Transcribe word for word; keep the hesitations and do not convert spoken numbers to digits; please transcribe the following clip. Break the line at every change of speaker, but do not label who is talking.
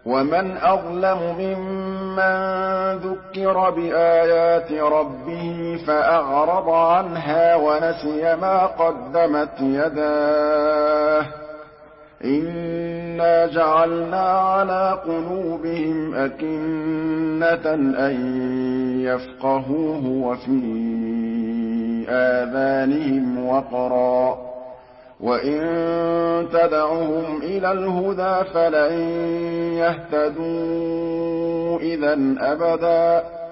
وَمَنْ أَظْلَمُ مِمَّن ذُكِّرَ بِآيَاتِ رَبِّهِ فَأَعْرَضَ عَنْهَا وَنَسِيَ مَا قَدَّمَتْ يَدَاهُ ۚ إِنَّا جَعَلْنَا عَلَىٰ قُلُوبِهِمْ أَكِنَّةً أَن يَفْقَهُوهُ وَفِي آذَانِهِمْ وَقْرًا ۚ وَإِن تَدْعُهُمْ إِلَى الْهُدَىٰ فَلَن يَهْتَدُوا إِذًا أَبَدًا